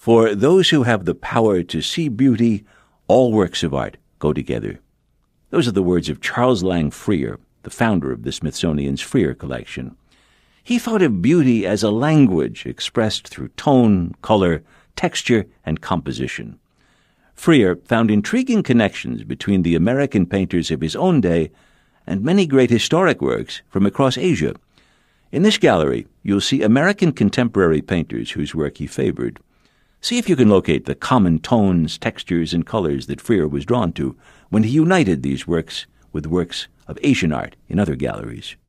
For those who have the power to see beauty, all works of art go together. Those are the words of Charles Lang Freer, the founder of the Smithsonian's Freer Collection. He thought of beauty as a language expressed through tone, color, texture, and composition. Freer found intriguing connections between the American painters of his own day and many great historic works from across Asia. In this gallery, you'll see American contemporary painters whose work he favored. See if you can locate the common tones, textures, and colors that Freer was drawn to when he united these works with works of Asian art in other galleries.